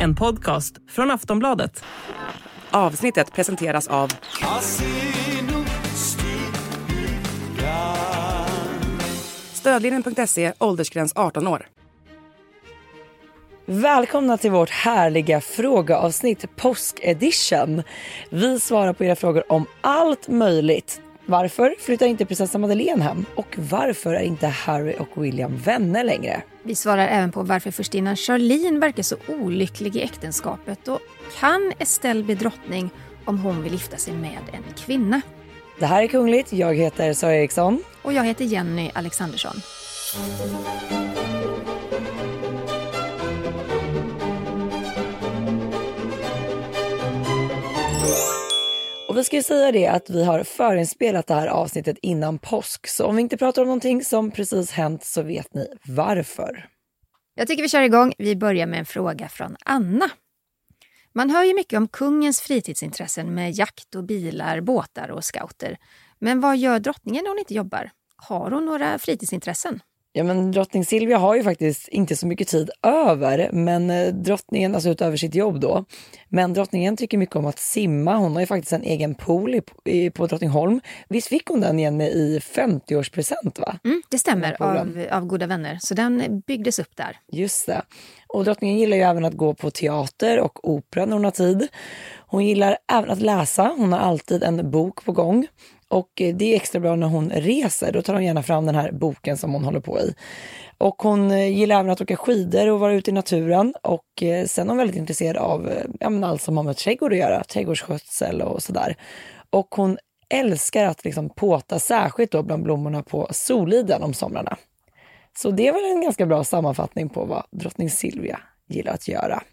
en podcast från Aftonbladet. Avsnittet presenteras av Stödlinjen.se, åldersgräns 18 år. Välkomna till vårt härliga frågeavsnitt Påskedition. Vi svarar på era frågor om allt möjligt. Varför flyttar inte prinsessa Madeleine hem? Och varför är inte Harry och William vänner längre? Vi svarar även på varför förstinnan Charlene verkar så olycklig i äktenskapet. Och kan Estelle bli drottning om hon vill gifta sig med en kvinna? Det här är Kungligt. Jag heter Sara Eriksson. Och jag heter Jenny Alexandersson. Och vi ska ju säga det att vi har förinspelat det här avsnittet innan påsk. Så om vi inte pratar om någonting som precis hänt så vet ni varför. Jag tycker vi kör igång. Vi börjar med en fråga från Anna. Man hör ju mycket om kungens fritidsintressen med jakt och bilar, båtar och scouter. Men vad gör drottningen när hon inte jobbar? Har hon några fritidsintressen? Ja, men drottning Silvia har ju faktiskt inte så mycket tid över, men drottningen, alltså utöver sitt jobb då. Men drottningen tycker mycket om att simma. Hon har ju faktiskt en egen pool på Drottningholm. Visst fick hon den igen i 50-årspresent, va? Det stämmer, av goda vänner. Så den byggdes upp där. Just det. Och drottningen gillar ju även att gå på teater och opera när hon har tid. Hon gillar även att läsa. Hon har alltid en bok på gång. Och det är extra bra när hon reser. Då tar hon gärna fram den här boken som hon håller på i. Och hon gillar även att åka skidor och vara ute i naturen. Och sen är hon väldigt intresserad av allt som har med trädgård att göra. Trädgårdsskötsel och sådär. Och hon älskar att liksom påta särskilt då bland blommorna på Soliden om somrarna. Så det är väl en ganska bra sammanfattning på vad drottning Silvia gillar att göra.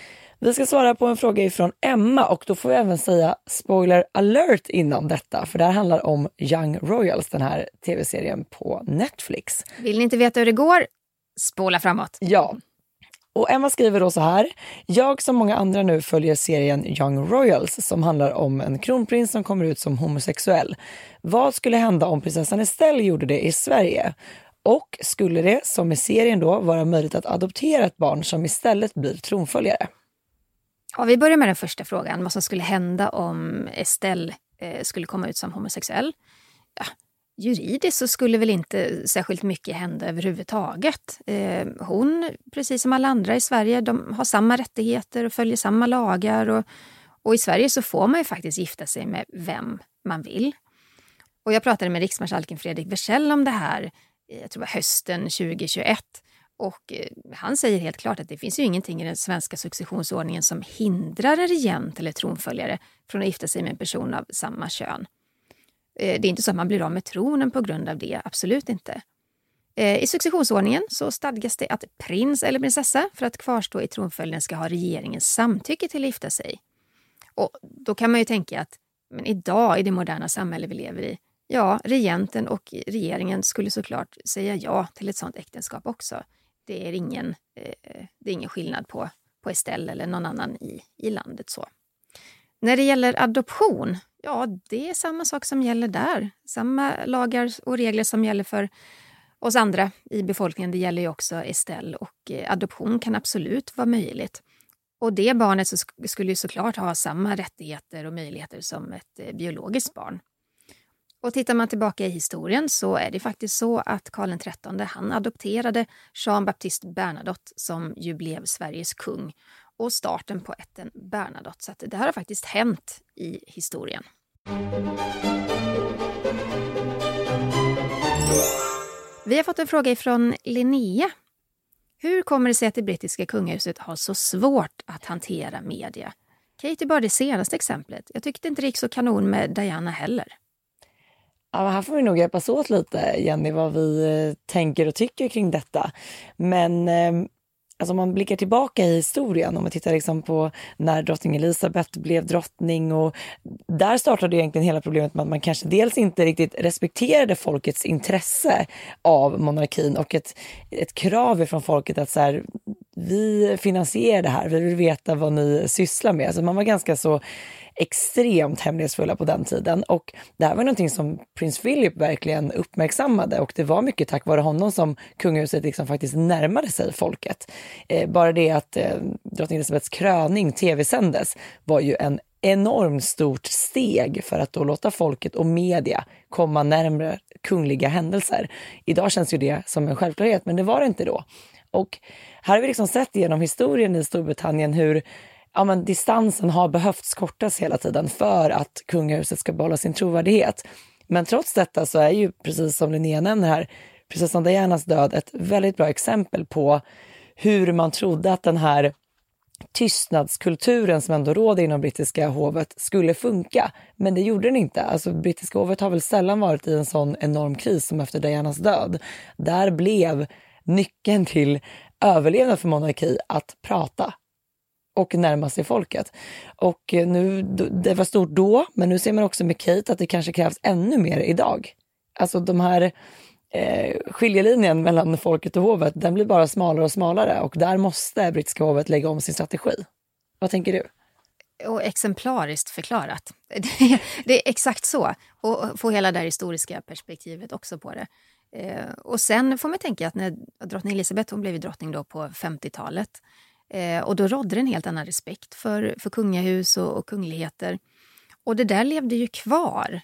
Vi ska svara på en fråga ifrån Emma och då får vi även säga spoiler alert innan detta. För det här handlar om Young Royals, den här tv-serien på Netflix. Vill ni inte veta hur det går? Spola framåt. Ja. Och Emma skriver då så här: jag som många andra nu följer serien Young Royals som handlar om en kronprins som kommer ut som homosexuell. Vad skulle hända om prinsessan Estelle gjorde det i Sverige? Och skulle det, som i serien då, vara möjligt att adoptera ett barn som istället blir tronföljare? Ja, vi börjar med den första frågan. Vad som skulle hända om Estelle skulle komma ut som homosexuell. Ja, juridiskt så skulle väl inte särskilt mycket hända överhuvudtaget. Hon, precis som alla andra i Sverige, de har samma rättigheter och följer samma lagar. Och i Sverige så får man ju faktiskt gifta sig med vem man vill. Och jag pratade med riksmarskalken Fredrik Wersäll om det här, jag tror det var hösten 2021. Och han säger helt klart att det finns ju ingenting i den svenska successionsordningen som hindrar en regent eller tronföljare från att gifta sig med en person av samma kön. Det är inte så att man blir av med tronen på grund av det, absolut inte. I successionsordningen så stadgas det att prins eller prinsessa för att kvarstå i tronföljden ska ha regeringens samtycke till att gifta sig. Och då kan man ju tänka att men idag i det moderna samhälle vi lever i, ja, regenten och regeringen skulle såklart säga ja till ett sådant äktenskap också. Det är ingen skillnad på Estelle eller någon annan i landet så. När det gäller adoption, ja det är samma sak som gäller där. Samma lagar och regler som gäller för oss andra i befolkningen, det gäller ju också Estelle och adoption kan absolut vara möjligt. Och det barnet så skulle ju såklart ha samma rättigheter och möjligheter som ett biologiskt barn. Och tittar man tillbaka i historien så är det faktiskt så att Karl XIII han adopterade Jean-Baptiste Bernadotte som ju blev Sveriges kung och starten på ätten Bernadotte. Så att det här har faktiskt hänt i historien. Vi har fått en fråga ifrån Linnea. Hur kommer det sig att det brittiska kungahuset har så svårt att hantera media? Kate är bara det senaste exemplet. Jag tyckte inte det gick så kanon med Diana heller. Ja, här får vi nog hjälpas åt lite, Jenny, vad vi tänker och tycker kring detta. Men alltså om man blickar tillbaka i historien, om man tittar liksom på när drottning Elisabeth blev drottning, och där startade egentligen hela problemet med att man kanske dels inte riktigt respekterade folkets intresse av monarkin och ett krav från folket att så här, vi finansierar det här, vi vill veta vad ni sysslar med. Så man var ganska så extremt hemlighetsfulla på den tiden. Och det här var någonting som prins Philip verkligen uppmärksammade, och det var mycket tack vare honom som kungahuset liksom faktiskt närmade sig folket. Bara det att drottning Elizabeths kröning tv-sändes var ju en enormt stort steg för att då låta folket och media komma närmare kungliga händelser. Idag känns ju det som en självklarhet, men det var det inte då. Och här har vi liksom sett genom historien i Storbritannien hur distansen har behövts kortas hela tiden för att kungahuset ska behålla sin trovärdighet. Men trots detta så är ju, precis som Linnea nämner här, prinsessan Dianas död ett väldigt bra exempel på hur man trodde att den här tystnadskulturen som ändå råder inom brittiska hovet skulle funka. Men det gjorde den inte. Alltså brittiska hovet har väl sällan varit i en sån enorm kris som efter Dianas död. Där blev nyckeln till överlevnad för monarki att prata och närma sig folket. Och nu, det var stort då, men nu ser man också med Kate att det kanske krävs ännu mer idag. Alltså de här skiljelinjen mellan folket och hovet, den blir bara smalare och smalare, och där måste brittiska hovet lägga om sin strategi. Vad tänker du? Och exemplariskt förklarat. Det är exakt så. Och få hela det här historiska perspektivet också på det. Och sen får man tänka att när drottning Elizabeth, hon blev drottning då på 50-talet. Och då rådde en helt annan respekt för kungahus och kungligheter. Och det där levde ju kvar.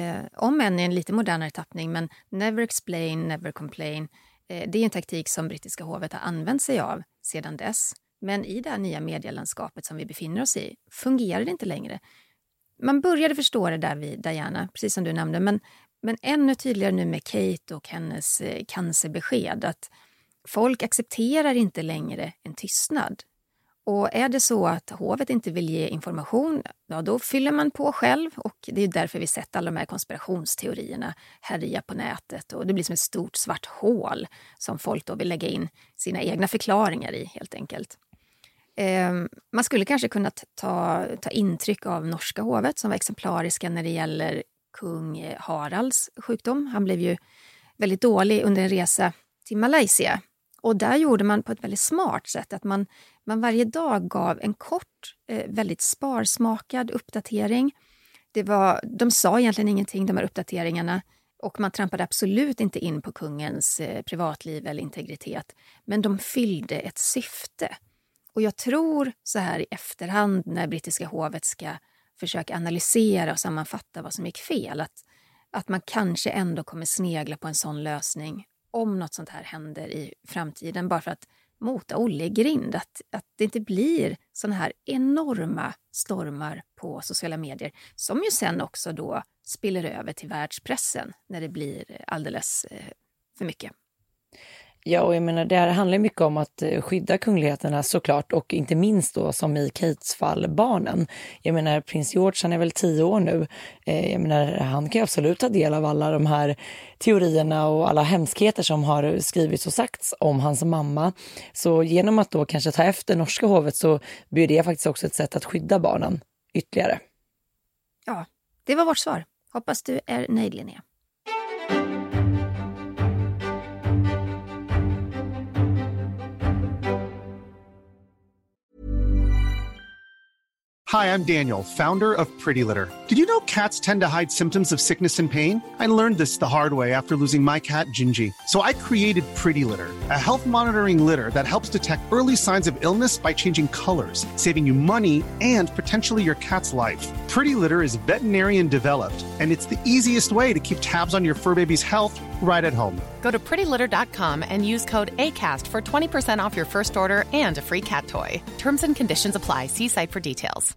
Om än i en lite modernare tappning, men never explain, never complain. Det är en taktik som brittiska hovet har använt sig av sedan dess. Men i det här nya medielandskapet som vi befinner oss i fungerar det inte längre. Man började förstå det där vid Diana, precis som du nämnde, men ännu tydligare nu med Kate och hennes cancerbesked att folk accepterar inte längre en tystnad. Och är det så att hovet inte vill ge information, ja, då fyller man på själv. Och det är därför vi sett alla de här konspirationsteorierna härja på nätet. Och det blir som ett stort svart hål som folk då vill lägga in sina egna förklaringar i, helt enkelt. Man skulle kanske kunna ta intryck av norska hovet som var exemplariska när det gäller kung Haralds sjukdom. Han blev ju väldigt dålig under en resa till Malaysia. Och där gjorde man på ett väldigt smart sätt att man varje dag gav en kort, väldigt sparsmakad uppdatering. De sa egentligen ingenting, de här uppdateringarna. Och man trampade absolut inte in på kungens privatliv eller integritet. Men de fyllde ett syfte. Och jag tror så här i efterhand när brittiska hovet ska försöka analysera och sammanfatta vad som gick fel. Att man kanske ändå kommer snegla på en sån lösning om något sånt här händer i framtiden. Bara för att mota Olle i grind. Att det inte blir såna här enorma stormar på sociala medier. Som ju sen också då spiller över till världspressen när det blir alldeles för mycket. Ja, och jag menar, det här handlar mycket om att skydda kungligheterna såklart, och inte minst då som i Kates fall barnen. Jag menar, prins George, han är väl 10 år nu. Jag menar, han kan ju absolut ta del av alla de här teorierna och alla hemskheter som har skrivits och sagts om hans mamma. Så genom att då kanske ta efter norska hovet så blir det faktiskt också ett sätt att skydda barnen ytterligare. Ja, det var vårt svar. Hoppas du är nöjd, Linnea. Hi, I'm Daniel, founder of Pretty Litter. Did you know cats tend to hide symptoms of sickness and pain? I learned this the hard way after losing my cat, Gingy. So I created Pretty Litter, a health monitoring litter that helps detect early signs of illness by changing colors, saving you money and potentially your cat's life. Pretty Litter is veterinarian developed, and it's the easiest way to keep tabs on your fur baby's health right at home. Go to prettylitter.com and use code ACAST for 20% off your first order and a free cat toy. Terms and conditions apply. See site for details.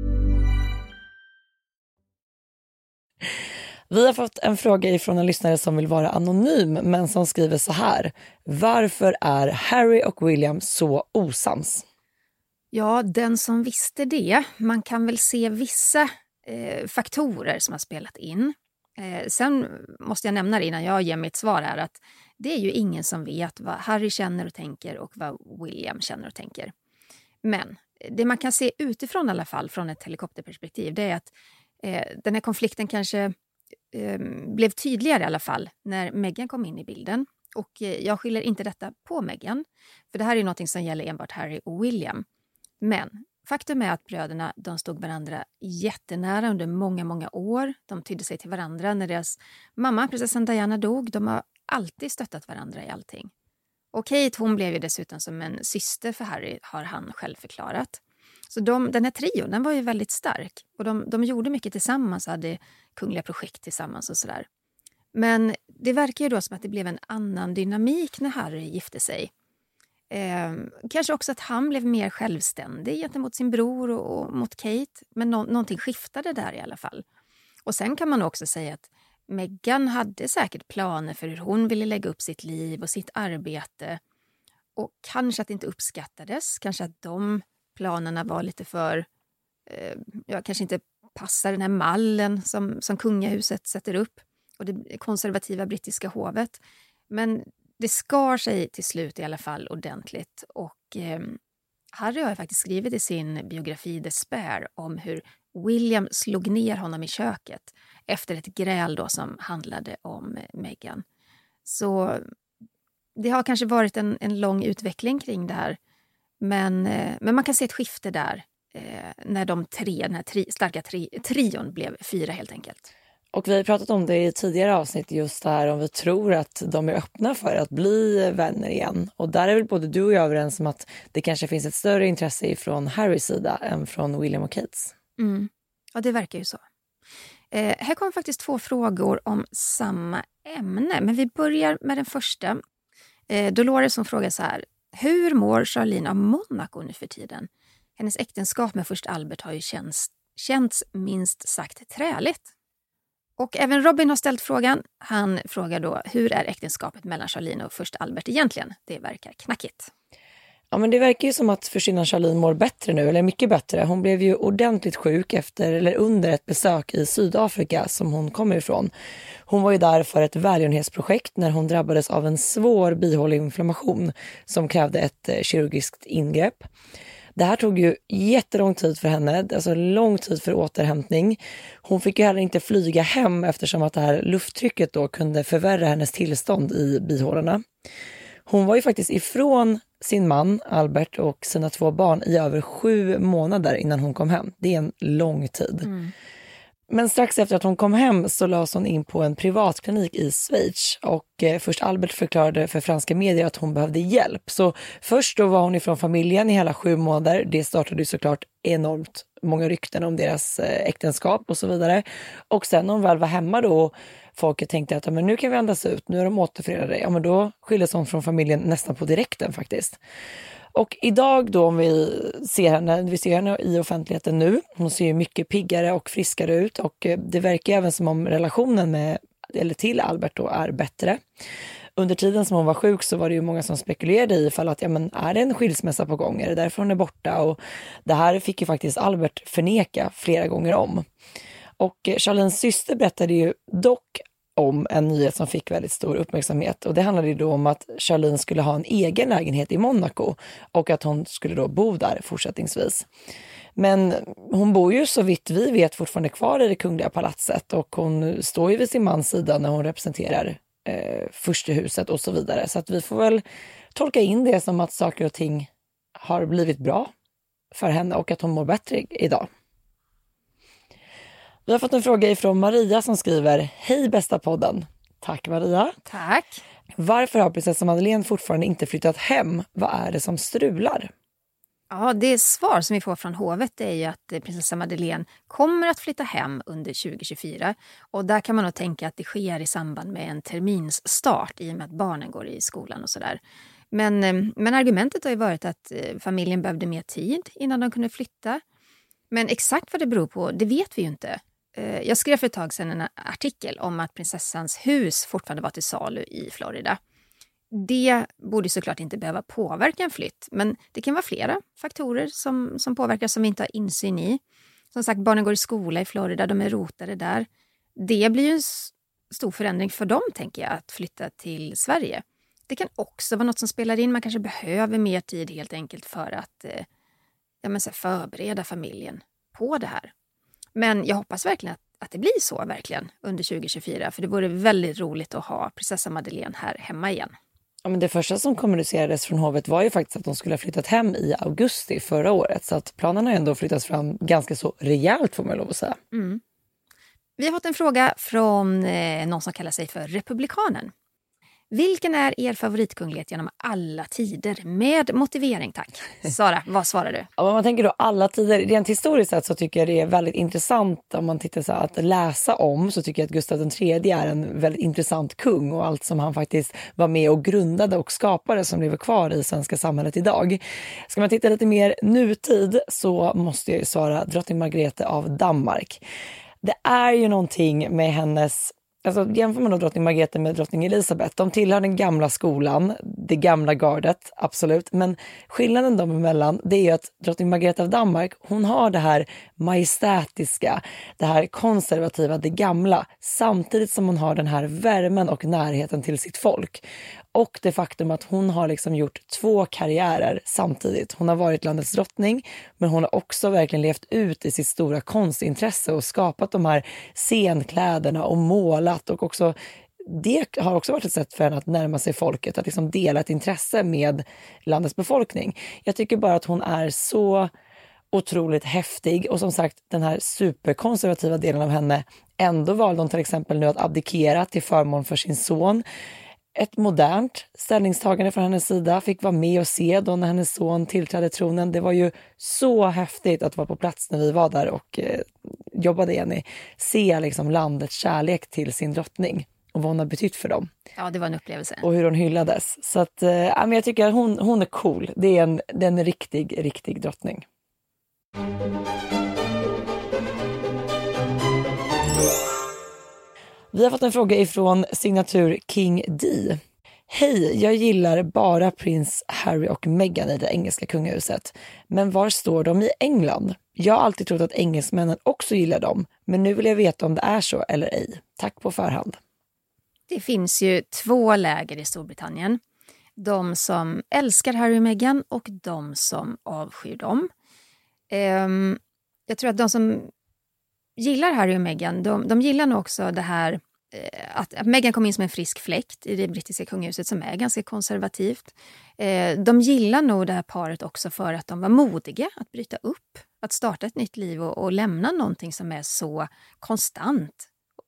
Vi har fått en fråga ifrån en lyssnare som vill vara anonym, men som skriver så här: varför är Harry och William så osams? Ja, den som visste det. Man kan väl se vissa faktorer som har spelat in. Sen måste jag nämna det innan jag ger mitt svar här, att det är ju ingen som vet vad Harry känner och tänker och vad William känner och tänker. Men det man kan se utifrån i alla fall, från ett helikopterperspektiv, det är att den här konflikten kanske blev tydligare i alla fall när Meghan kom in i bilden. Och jag skyller inte detta på Meghan, för det här är något som gäller enbart Harry och William. Men faktum är att bröderna, de stod varandra jättenära under många, många år. De tydde sig till varandra när deras mamma, prinsessan Diana, dog. De har alltid stöttat varandra i allting. Och Kate, hon blev ju dessutom som en syster för Harry, har han själv förklarat. Så den här trion, den var ju väldigt stark. Och de gjorde mycket tillsammans, hade kungliga projekt tillsammans och sådär. Men det verkar ju då som att det blev en annan dynamik när Harry gifte sig. Kanske också att han blev mer självständig gentemot sin bror och mot Kate. Men någonting skiftade där i alla fall. Och sen kan man också säga att Meghan hade säkert planer för hur hon ville lägga upp sitt liv och sitt arbete. Och kanske att det inte uppskattades. Kanske att de planerna var lite för... kanske inte passar den här mallen som kungahuset sätter upp. Och det konservativa brittiska hovet. Men det skar sig till slut i alla fall ordentligt. Och Harry har faktiskt skrivit i sin biografi Despair om hur William slog ner honom i köket efter ett gräl då som handlade om Meghan. Så det har kanske varit en lång utveckling kring det här. Men man kan se ett skifte där när den här starka trion blev 4 helt enkelt. Och vi har pratat om det i tidigare avsnitt, just där om vi tror att de är öppna för att bli vänner igen. Och där är väl både du och jag överens om att det kanske finns ett större intresse från Harrys sida än från William och Kates. Ja, det verkar ju så. Här kommer faktiskt 2 frågor om samma ämne. Men vi börjar med den första. Dolores som frågar så här: hur mår Charlene av Monaco nu för tiden? Hennes äktenskap med först Albert har ju känts minst sagt träligt. Och även Robin har ställt frågan. Han frågar då, hur är äktenskapet mellan Charlene och först Albert egentligen? Det verkar knackigt. Ja, men det verkar ju som att försvinnan Charlene mår bättre nu, eller mycket bättre. Hon blev ju ordentligt sjuk under ett besök i Sydafrika som hon kommer ifrån. Hon var ju där för ett välgörenhetsprojekt när hon drabbades av en svår bihåleinflammation som krävde ett kirurgiskt ingrepp. Det här tog ju jättelång tid för henne, alltså lång tid för återhämtning. Hon fick ju heller inte flyga hem eftersom att det här lufttrycket då kunde förvärra hennes tillstånd i bihålorna. Hon var ju faktiskt ifrån sin man Albert och sina 2 barn i över 7 månader innan hon kom hem. Det är en lång tid. Men strax efter att hon kom hem så lades hon in på en privatklinik i Schweiz och först Albert förklarade för franska medier att hon behövde hjälp. Så först då var hon ifrån familjen i hela 7 månader. Det startade ju såklart enormt många rykten om deras äktenskap och så vidare. Och sen när hon väl var hemma då, folket tänkte att men nu kan vi andas ut, nu är de återförenade. Ja, men då skildes hon från familjen nästan på direkten faktiskt. Och idag då, om vi ser henne i offentligheten nu, hon ser ju mycket piggare och friskare ut och det verkar även som om relationen till Albert då är bättre. Under tiden som hon var sjuk så var det ju många som spekulerade i ifall att är det en skilsmässa på gång, är det därför hon är borta? Och det här fick ju faktiskt Albert förneka flera gånger om. Och Charlenes syster berättade ju dock om en nyhet som fick väldigt stor uppmärksamhet. Och det handlade ju då om att Charlene skulle ha en egen lägenhet i Monaco och att hon skulle då bo där fortsättningsvis. Men hon bor ju så vitt vi vet fortfarande kvar i det kungliga palatset och hon står ju vid sin mans sida när hon representerar furstehuset och så vidare. Så att vi får väl tolka in det som att saker och ting har blivit bra för henne och att hon mår bättre idag. Vi har fått en fråga ifrån Maria som skriver: hej bästa podden. Tack Maria. Tack. Varför har prinsessa Madeleine fortfarande inte flyttat hem? Vad är det som strular? Ja, det svar som vi får från hovet är ju att prinsessa Madeleine kommer att flytta hem under 2024. Och där kan man nog tänka att det sker i samband med en terminsstart i och med att barnen går i skolan och sådär. Men argumentet har ju varit att familjen behövde mer tid innan de kunde flytta. Men exakt vad det beror på, det vet vi ju inte. Jag skrev för ett tag sedan en artikel om att prinsessans hus fortfarande var till salu i Florida. Det borde såklart inte behöva påverka en flytt, men det kan vara flera faktorer som påverkar som vi inte har insyn i. Som sagt, barnen går i skola i Florida, de är rotade där. Det blir ju en stor förändring för dem, tänker jag, att flytta till Sverige. Det kan också vara något som spelar in, man kanske behöver mer tid helt enkelt för att förbereda familjen på det här. Men jag hoppas verkligen att det blir så verkligen under 2024. För det vore väldigt roligt att ha prinsessa Madeleine här hemma igen. Ja, men det första som kommunicerades från hovet var ju faktiskt att de skulle ha flyttat hem i augusti förra året. Så att planen har ändå flyttats fram ganska så rejält, får man lov att säga. Vi har fått en fråga från någon som kallar sig för Republikanen. Vilken är er favoritkunglighet genom alla tider? Med motivering, tack. Sara, vad svarar du? Ja, om man tänker då alla tider, rent historiskt sett så tycker jag det är väldigt intressant om man tittar så här, att läsa om, så tycker jag att Gustav III är en väldigt intressant kung och allt som han faktiskt var med och grundade och skapade som lever kvar i svenska samhället idag. Ska man titta lite mer nutid så måste jag ju svara drottning Margrethe av Danmark. Det är ju någonting med hennes... Alltså, jämför man då drottning Margrethe med drottning Elisabeth, de tillhör den gamla skolan, det gamla gardet, absolut. Men skillnaden dem emellan, det är ju att drottning Margrethe av Danmark, hon har det här majestätiska, det här konservativa, det gamla, samtidigt som hon har den här värmen och närheten till sitt folk. Och det faktum att hon har liksom gjort 2 karriärer samtidigt. Hon har varit landets drottning, men hon har också verkligen levt ut i sitt stora konstintresse och skapat de här scenkläderna och målat. Och också, det har också varit ett sätt för henne att närma sig folket, att liksom dela ett intresse med landets befolkning. Jag tycker bara att hon är så otroligt häftig, och som sagt, den här superkonservativa delen av henne, ändå valde hon till exempel nu att abdikera till förmån för sin son. Ett modernt ställningstagande från hennes sida, fick vara med och se då när hennes son tillträdde tronen. Det var ju så häftigt att vara på plats när vi var där och jobbade igen. Se liksom landets kärlek till sin drottning och vad hon har betytt för dem. Ja, det var en upplevelse. Och hur hon hyllades. Så att, men jag tycker att hon är cool. Det är en riktig drottning. Vi har fått en fråga ifrån signatur King D. Hej, jag gillar bara prins Harry och Meghan i det engelska kungahuset. Men var står de i England? Jag har alltid trott att engelsmännen också gillar dem. Men nu vill jag veta om det är så eller ej. Tack på förhand. Det finns ju 2 läger i Storbritannien. De som älskar Harry och Meghan och de som avskyr dem. Jag tror att de som gillar Harry och Meghan, de gillar nog också det här att Meghan kom in som en frisk fläkt i det brittiska kungahuset som är ganska konservativt. De gillar nog det här paret också för att de var modiga att bryta upp, att starta ett nytt liv och lämna någonting som är så konstant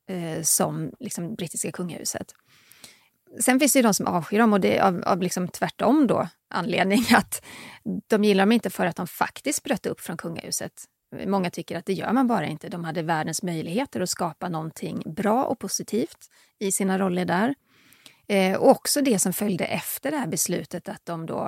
som liksom brittiska kungahuset. Sen finns det ju de som avskyr dem, och det är av liksom tvärtom då anledning att de gillar dem inte för att de faktiskt bröt upp från kungahuset. Många tycker att det gör man bara inte. De hade världens möjligheter att skapa någonting bra och positivt i sina roller där. Och också det som följde efter det här beslutet, att de då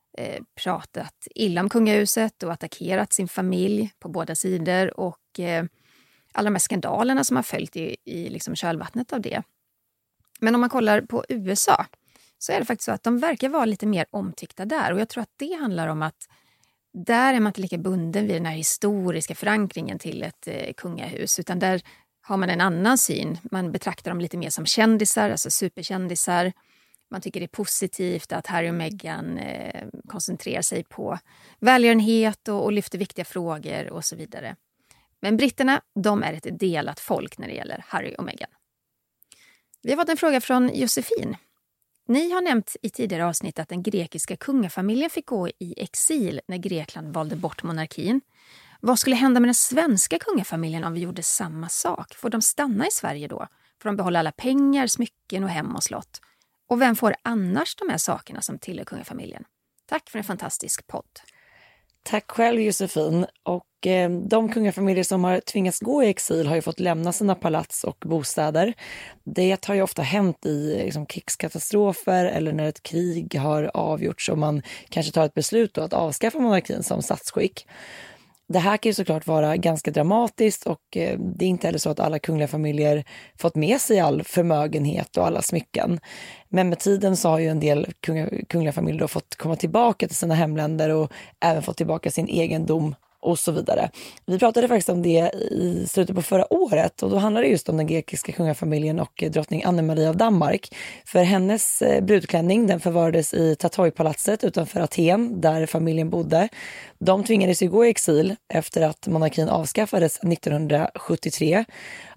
pratat illa om kungahuset och attackerat sin familj på båda sidor, och alla de här skandalerna som har följt i liksom kölvattnet av det. Men om man kollar på USA så är det faktiskt så att de verkar vara lite mer omtyckta där, och jag tror att det handlar om att där är man inte lika bunden vid den här historiska förankringen till ett kungahus, utan där har man en annan syn. Man betraktar dem lite mer som kändisar, alltså superkändisar. Man tycker det är positivt att Harry och Meghan koncentrerar sig på välgörenhet och lyfter viktiga frågor och så vidare. Men britterna, de är ett delat folk när det gäller Harry och Meghan. Vi har fått en fråga från Josefin. Ni har nämnt i tidigare avsnitt att den grekiska kungafamiljen fick gå i exil när Grekland valde bort monarkin. Vad skulle hända med den svenska kungafamiljen om vi gjorde samma sak? Får de stanna i Sverige då? Får de behålla alla pengar, smycken och hem och slott? Och vem får annars de här sakerna som tillhör kungafamiljen? Tack för en fantastisk podd. Tack själv Josefin. Och de kungafamiljer som har tvingats gå i exil har ju fått lämna sina palats och bostäder. Det har ju ofta hänt i liksom, krigskatastrofer eller när ett krig har avgjorts och man kanske tar ett beslut då att avskaffa monarkin som statsskick. Det här kan ju såklart vara ganska dramatiskt, och det är inte heller så att alla kungliga familjer fått med sig all förmögenhet och alla smycken. Men med tiden så har ju en del kungliga familjer då fått komma tillbaka till sina hemländer och även fått tillbaka sin egendom och så vidare. Vi pratade faktiskt om det i slutet på förra året, och då handlade det just om den grekiska kungafamiljen och drottning Anne-Marie av Danmark. För hennes brudklänning, den förvarades i Tatoi-palatset utanför Aten där familjen bodde. De tvingades ju gå i exil efter att monarkin avskaffades 1973.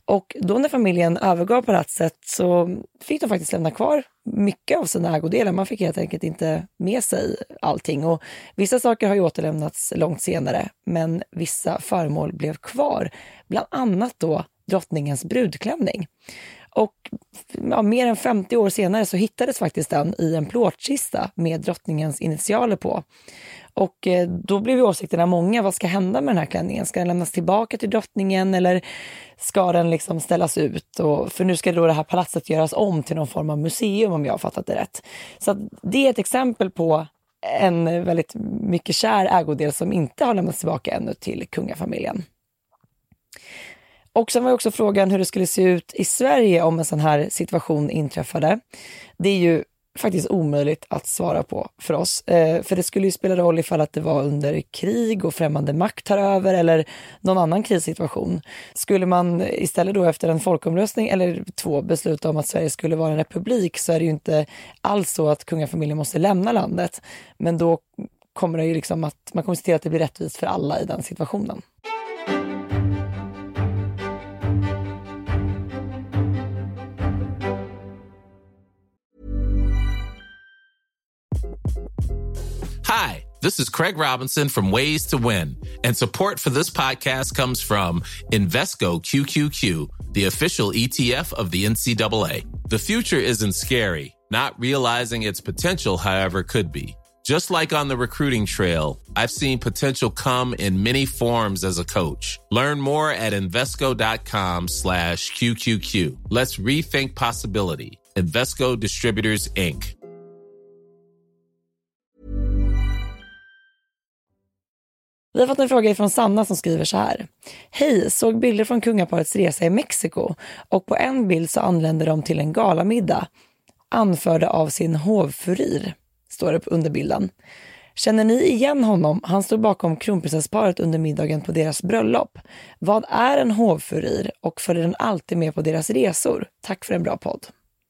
Och då när familjen övergav palatset så fick de faktiskt lämna kvar mycket av sina ägodelar. Man fick helt enkelt inte med sig allting. Och vissa saker har ju återlämnats långt senare, men vissa föremål blev kvar. Bland annat då drottningens brudklänning. Och mer än 50 år senare så hittades faktiskt den i en plåtkista med drottningens initialer på. Och då blev ju åsikterna många, vad ska hända med den här klänningen? Ska den lämnas tillbaka till drottningen eller ska den liksom ställas ut? För nu ska då det här palatset göras om till någon form av museum om jag har fattat det rätt. Så att det är ett exempel på en väldigt mycket kär ägodel som inte har lämnats tillbaka ännu till kungafamiljen. Och sen var också frågan hur det skulle se ut i Sverige om en sån här situation inträffade. Det är ju faktiskt omöjligt att svara på för oss. För det skulle ju spela roll ifall att det var under krig och främmande makt tar över eller någon annan krissituation. Skulle man istället då efter en folkomröstning eller 2 besluta om att Sverige skulle vara en republik så är det ju inte alls så att kungafamiljen måste lämna landet. Men då kommer det ju liksom att man kommer se till att det blir rättvist för alla i den situationen. Hi, this is Craig Robinson from Ways to Win, and support for this podcast comes from Invesco QQQ, the official ETF of the NCAA. The future isn't scary. Not realizing its potential, however, could be. Just like on the recruiting trail, I've seen potential come in many forms as a coach. Learn more at Invesco.com/QQQ. Let's rethink possibility. Invesco Distributors, Inc. Vi har fått en fråga från Sanna som skriver så här. Hej, såg bilder från kungaparets resa i Mexiko och på en bild så anländer de till en galamiddag anförda av sin hovfurir, står det under bilden. Känner ni igen honom? Han stod bakom kronprinsessparet under middagen på deras bröllop. Vad är en hovfurir och följer den alltid med på deras resor? Tack för en bra podd.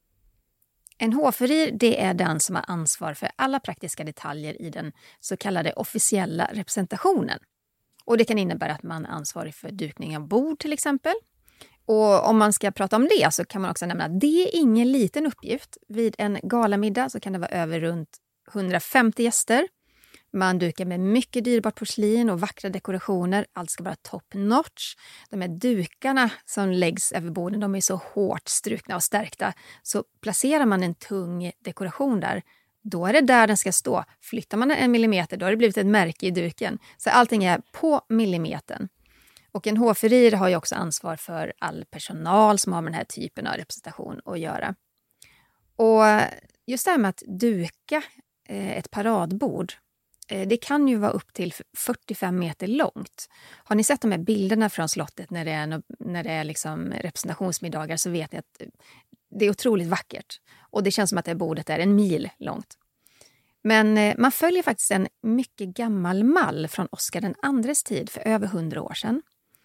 En hovfurir, det är den som har ansvar för alla praktiska detaljer i den så kallade officiella representationen. Och det kan innebära att man är ansvarig för dukning av bord till exempel. Och om man ska prata om det så kan man också nämna att det är ingen liten uppgift. Vid en galamiddag så kan det vara över runt 150 gäster. Man dukar med mycket dyrbart porslin och vackra dekorationer. Allt ska vara top notch. De här dukarna som läggs över borden, de är så hårt strukna och stärkta. Så placerar man en tung dekoration där, då är det där den ska stå. Flyttar man en millimeter, då har det blivit ett märke i duken. Så allting är på millimetern. Och en hovfurir har ju också ansvar för all personal som har med den här typen av representation att göra. Och just det här med att duka ett paradbord, det kan ju vara upp till 45 meter långt. Har ni sett de här bilderna från slottet när det är liksom representationsmiddagar så vet ni att det är otroligt vackert. Och det känns som att det bordet är 1 mil långt. Men man följer faktiskt en mycket gammal mall från Oscar den andres tid för över 100 år sedan.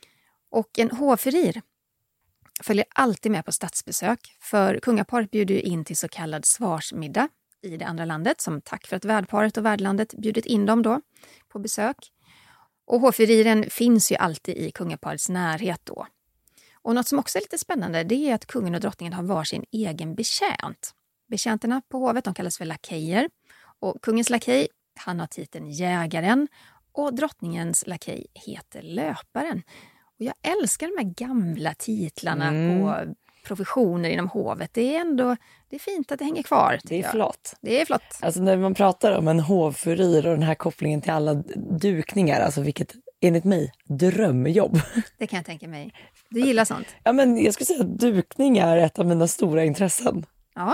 Och en hovfurir följer alltid med på statsbesök. För kungaparet bjuder ju in till så kallad svarsmiddag i det andra landet som tack för att värdparet och värdlandet bjudit in dem då på besök. Och hovfuriren finns ju alltid i kungaparets närhet då. Och något som också är lite spännande, det är att kungen och drottningen har varsin egen betjänt. Betjänterna på hovet, de kallas för lakejer. Och kungens lakej, han har titeln jägaren. Och drottningens lakej heter löparen. Och jag älskar de här gamla titlarna på professioner inom hovet. Det är fint att det hänger kvar. Det är flott. Det är flott. Alltså när man pratar om en hovfurir och den här kopplingen till alla dukningar, alltså vilket enligt mig drömjobb. Det kan jag tänka mig. Du gillar sånt? Ja, men jag skulle säga att dukning är ett av mina stora intressen. Ja.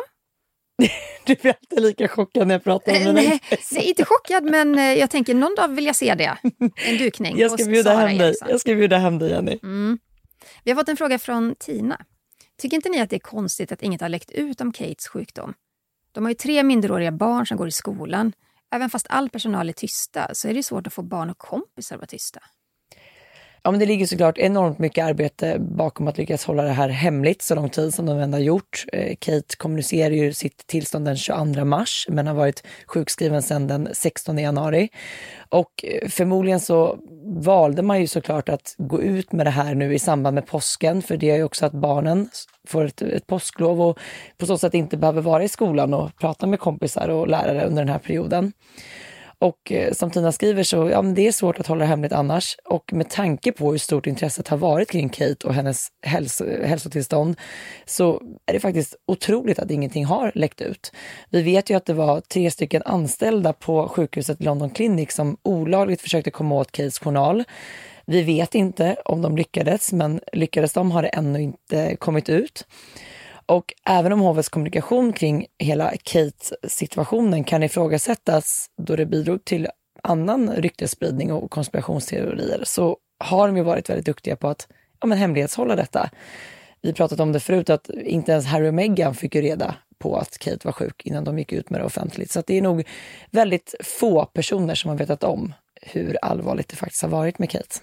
Du blir alltid lika chockad när jag pratar om mina intressen. Nej, inte chockad, men jag tänker någon dag vill jag se det. En dukning. Jag ska bjuda hem dig, Jenny. Vi har fått en fråga från Tina. Tycker inte ni att det är konstigt att inget har läckt ut om Kates sjukdom? De har ju 3 minderåriga barn som går i skolan. Även fast all personal är tysta så är det svårt att få barn och kompisar att vara tysta. Ja, men det ligger såklart enormt mycket arbete bakom att lyckas hålla det här hemligt så lång tid som de ändå har gjort. Kate kommunicerar ju sitt tillstånd den 22 mars men har varit sjukskriven sedan den 16 januari. Och förmodligen så valde man ju såklart att gå ut med det här nu i samband med påsken, för det är ju också att barnen får ett påsklov och på så sätt inte behöver vara i skolan och prata med kompisar och lärare under den här perioden. Och som Tina skriver så men det är svårt att hålla det hemligt annars, och med tanke på hur stort intresset har varit kring Kate och hennes hälsotillstånd så är det faktiskt otroligt att ingenting har läckt ut. Vi vet ju att det var 3 stycken anställda på sjukhuset London Clinic som olagligt försökte komma åt Kates journal. Vi vet inte om de lyckades, men lyckades de har det ännu inte kommit ut. Och även om hovets kommunikation kring hela Kate-situationen kan ifrågasättas då det bidrog till annan ryktesspridning och konspirationsteorier, så har de ju varit väldigt duktiga på att hemlighetshålla detta. Vi pratat om det förut att inte ens Harry och Meghan fick ju reda på att Kate var sjuk innan de gick ut med det offentligt. Så att det är nog väldigt få personer som har vetat om hur allvarligt det faktiskt har varit med Kate.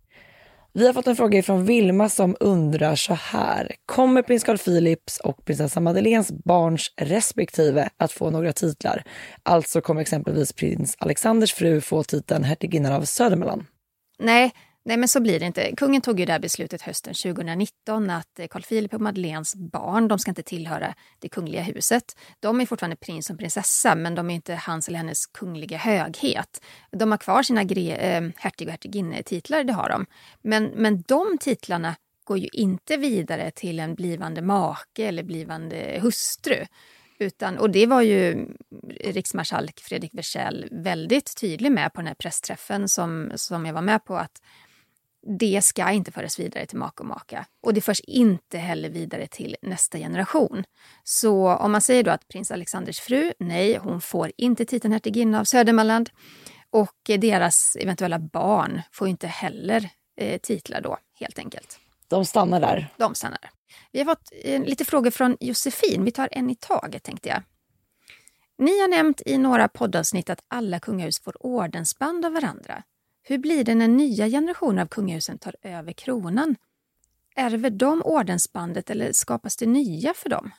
Vi har fått en fråga från Vilma som undrar så här: kommer prins Carl Philips och prinsessa Madeleines barns respektive att få några titlar? Alltså kommer exempelvis prins Alexanders fru få titeln hertiginnan av Södermanland? Nej, men så blir det inte. Kungen tog ju det här beslutet hösten 2019 att Carl Philip och Madeleines barn, de ska inte tillhöra det kungliga huset. De är fortfarande prins och prinsessa, men de är inte hans eller hennes kungliga höghet. De har kvar sina hertig- och hertiginnetitlar, det har de. Men de titlarna går ju inte vidare till en blivande make eller blivande hustru. Och det var ju riksmarskalk Fredrik Wersäll väldigt tydlig med på den här pressträffen som jag var med på, att det ska inte föras vidare till make och maka. Och det förs inte heller vidare till nästa generation. Så om man säger då att prins Alexanders fru, nej, hon får inte titeln hertiginna av Södermanland. Och deras eventuella barn får inte heller titlar då, helt enkelt. De stannar där. De stannar. Vi har fått lite frågor från Josefin. Vi tar en i taget, tänkte jag. Ni har nämnt i några poddavsnitt att alla kungahus får ordensband av varandra. Hur blir det när nya generationer av kungahusen tar över kronan? Ärver de ordensbandet eller skapas det nya för dem?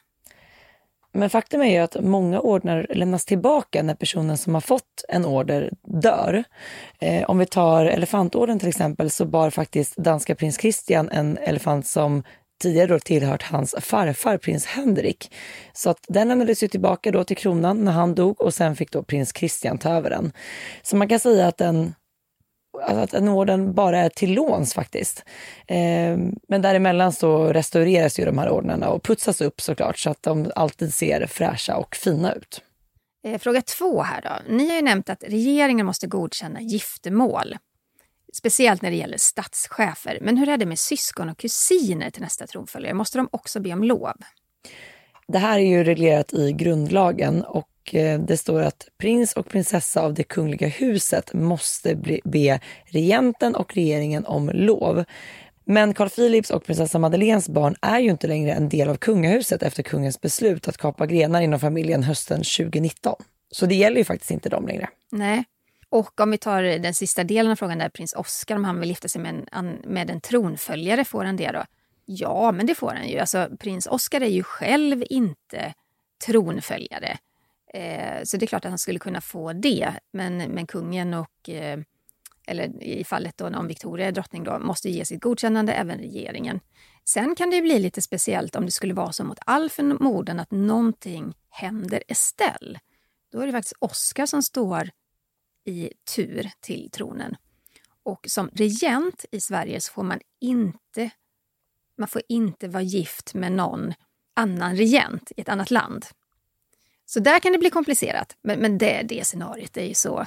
Men faktum är ju att många ordnar lämnas tillbaka när personen som har fått en order dör. Om vi tar elefantorden till exempel, så bar faktiskt danska prins Christian en elefant som tidigare då tillhört hans farfar prins Henrik. Så att den lämnades ju tillbaka då till kronan när han dog, och sen fick då prins Christian ta över den. Så man kan säga att en orden bara är till låns faktiskt. Men däremellan så restaureras ju de här ordnarna och putsas upp såklart, så att de alltid ser fräscha och fina ut. Fråga 2 här då. Ni har ju nämnt att regeringen måste godkänna giftermål. Speciellt när det gäller statschefer. Men hur är det med syskon och kusiner till nästa tronföljare? Måste de också be om lov? Det här är ju reglerat i grundlagen, och det står att prins och prinsessa av det kungliga huset måste be regenten och regeringen om lov. Men Carl Philips och prinsessa Madeleines barn är ju inte längre en del av kungahuset efter kungens beslut att kapa grenar inom familjen hösten 2019. Så det gäller ju faktiskt inte dem längre. Nej. Och om vi tar den sista delen av frågan där, prins Oscar, om han vill gifta sig med en tronföljare, får han det då? Ja, men det får han ju. Alltså, prins Oscar är ju själv inte tronföljare. Så det är klart att han skulle kunna få det. Men kungen och, eller i fallet då om Victoria är drottning då, måste ge sitt godkännande, även regeringen. Sen kan det bli lite speciellt om det skulle vara så mot all förmodan att någonting händer Estelle. Då är det faktiskt Oscar som står i tur till tronen. Och som regent i Sverige så får man får inte vara gift med någon annan regent i ett annat land. Så där kan det bli komplicerat. Men det scenariot är ju så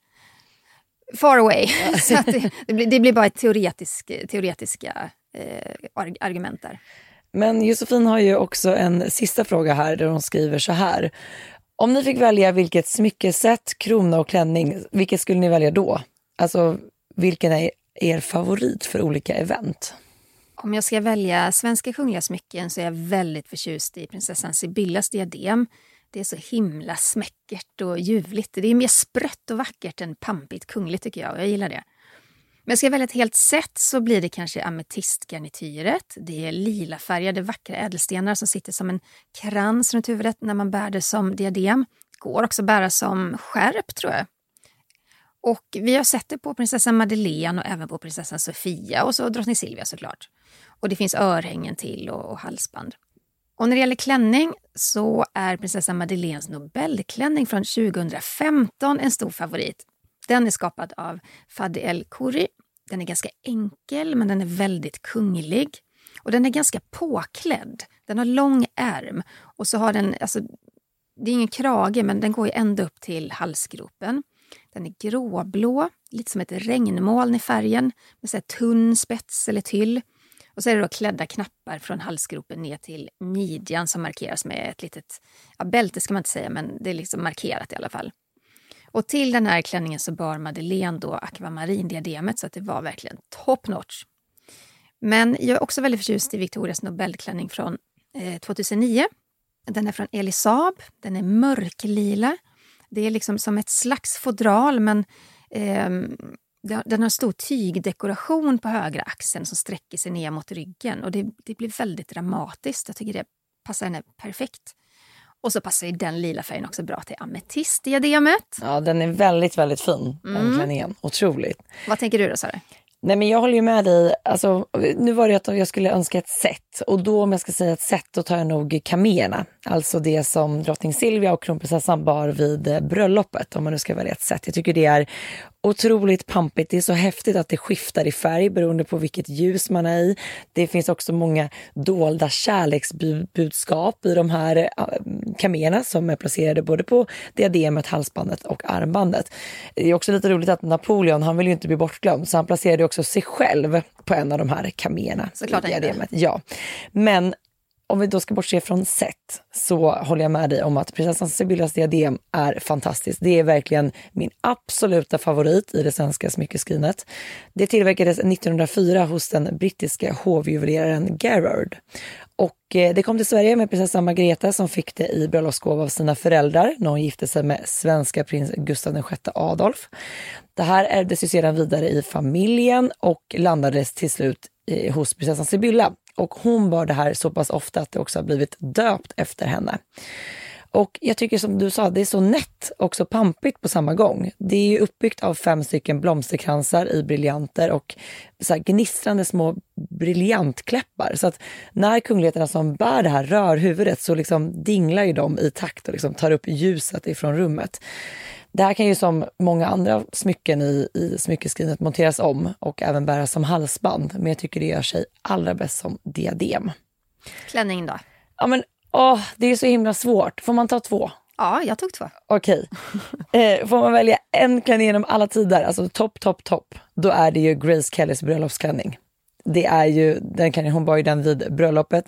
far away. Så att det blir bara ett teoretiska argument där. Men Josefin har ju också en sista fråga här där hon skriver så här: om ni fick välja vilket smyckesätt, krona och klänning, vilket skulle ni välja då? Alltså, vilken är er favorit för olika event? Om jag ska välja svenska kungliga smycken så är jag väldigt förtjust i prinsessan Sibyllas diadem. Det är så himla smäckert och ljuvligt. Det är mer sprött och vackert än pampigt kungligt, tycker jag. Jag gillar det. Men ska jag välja ett helt set så blir det kanske ametistgarnityret. Det är lila färgade vackra ädelstenar som sitter som en krans runt huvudet när man bär det som diadem. Går också bära som skärp, tror jag. Och vi har sett det på prinsessan Madeleine och även på prinsessan Sofia och så drottning Silvia såklart. Och det finns örhängen till och halsband. Och när det gäller klänning så är prinsessan Madeleines Nobelklänning från 2015 en stor favorit. Den är skapad av Fadi El Khoury. Den är ganska enkel men den är väldigt kunglig. Och den är ganska påklädd. Den har lång ärm och så har den, alltså det är ingen krage men den går ju ända upp till halsgropen. Den är gråblå, lite som ett regnmoln i färgen med så här tunn spets eller tyll. Och så är det då klädda knappar från halsgropen ner till midjan som markeras med ett litet, bälte ska man inte säga men det är liksom markerat i alla fall. Och till den här klänningen så bar Madeleine då akvamarindiademet så att det var verkligen top notch. Men jag är också väldigt förtjust i Victorias Nobelklänning från 2009. Den är från Elisab, den är mörklila. Det är liksom som ett slags fodral men den har stor tygdekoration på högra axeln som sträcker sig ner mot ryggen. Och det blir väldigt dramatiskt. Jag tycker det passar henne perfekt. Och så passar ju den lila färgen också bra till ametistdiademet. Ja, den är väldigt, väldigt fin, den klänningen. Otroligt. Vad tänker du då, Sara? Nej, men jag håller ju med dig. Alltså, nu var det att jag skulle önska ett set. Och då, om jag ska säga ett set, då tar jag nog kaméerna. Alltså det som drottning Silvia och kronprinsessan bar vid bröllopet. Om man nu ska välja ett set. Jag tycker det är otroligt pampigt. Det är så häftigt att det skiftar i färg beroende på vilket ljus man är i. Det finns också många dolda kärleksbudskap i de här kaméerna som är placerade både på diademet, halsbandet och armbandet. Det är också lite roligt att Napoleon, han vill ju inte bli bortglömd, så han placerade också sig själv på en av de här kaméerna. Såklart diademet. Ja, men om vi då ska bortse från set så håller jag med dig om att prinsessan Sibyllas diadem är fantastiskt. Det är verkligen min absoluta favorit i det svenska smyckeskrinet. Det tillverkades 1904 hos den brittiska hovjuveleraren Garrard. Och det kom till Sverige med prinsessan Margareta som fick det i bröllopsgåva av sina föräldrar när hon gifte sig med svenska prins Gustav VI Adolf. Det här ärvdes ju sedan vidare i familjen och landades till slut hos prinsessan Sibylla. Och hon bar det här så pass ofta att det också har blivit döpt efter henne. Och jag tycker som du sa, det är så nätt och så pampigt på samma gång. Det är ju uppbyggt av 5 stycken blomsterkransar i briljanter och så här gnistrande små briljantkläppar. Så att när kungligheterna som bär det här rör huvudet så liksom dinglar ju de i takt och liksom tar upp ljuset ifrån rummet. Det här kan ju som många andra smycken i smyckeskrinet monteras om och även bäras som halsband. Men jag tycker det gör sig allra bäst som diadem. Klänning då? Ja men, det är så himla svårt. Får man ta 2? Ja, jag tog 2. Okej. Får man välja en klänning genom alla tider, alltså topp, då är det ju Grace Kellys bröllopsklänning. Det är ju, hon bar ju den vid bröllopet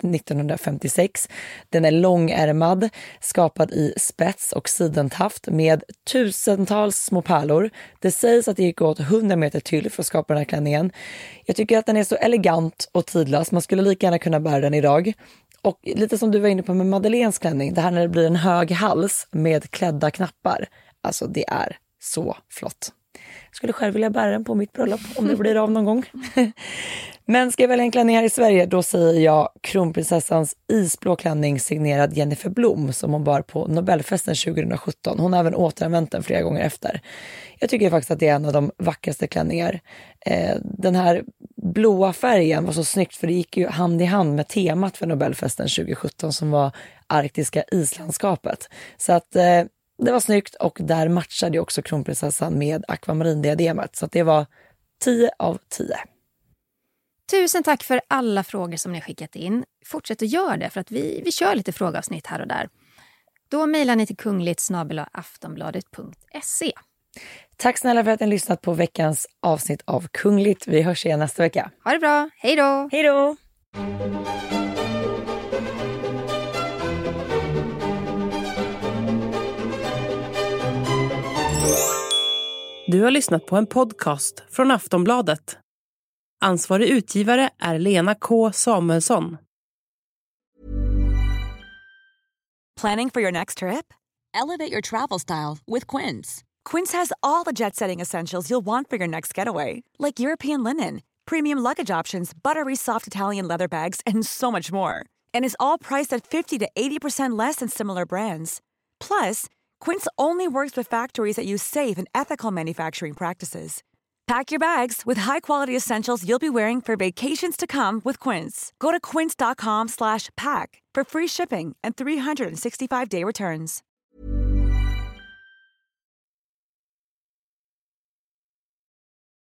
1956. Den är långärmad, skapad i spets och sidenhaft med tusentals små pärlor. Det sägs att det gick åt 100 meter tyll för att skapa den här klänningen. Jag tycker att den är så elegant och tidlös. Man skulle lika gärna kunna bära den idag. Och lite som du var inne på med Madeleines klänning, det här när det blir en hög hals med klädda knappar. Alltså det är så flott. Jag skulle själv vilja bära den på mitt bröllop om det blir av någon gång. Men ska jag välja en klänning här i Sverige, då säger jag kronprinsessans isblå klänning signerad Jennifer Blom som hon bar på Nobelfesten 2017. Hon har även återanvänt den flera gånger efter. Jag tycker faktiskt att det är en av de vackraste klänningar. Den här blåa färgen var så snyggt för det gick ju hand i hand med temat för Nobelfesten 2017 som var arktiska islandskapet. Så att det var snyggt och där matchade också kronprinsessan med akvamarindiademet. Så att det var 10 av 10. Tusen tack för alla frågor som ni har skickat in. Fortsätt att göra det för att vi kör lite frågeavsnitt här och där. Då mejlar ni till kungligt@aftonbladet.se. Tack snälla för att ni har lyssnat på veckans avsnitt av Kungligt. Vi hörs igen nästa vecka. Ha det bra. Hej då! Hej då! Du har lyssnat på en podcast från Aftonbladet. Ansvarig utgivare är Lena K. Samuelsson. Planning for your next trip? Elevate your travel style with Quince. Quince has all the jet-setting essentials you'll want for your next getaway, like European linen, premium luggage options, buttery soft Italian leather bags, and so much more. And is all priced at 50 to 80% less than similar brands. Plus, Quince only works with factories that use safe and ethical manufacturing practices. Pack your bags with high-quality essentials you'll be wearing for vacations to come with Quince. Go to quince.com/pack for free shipping and 365-day returns.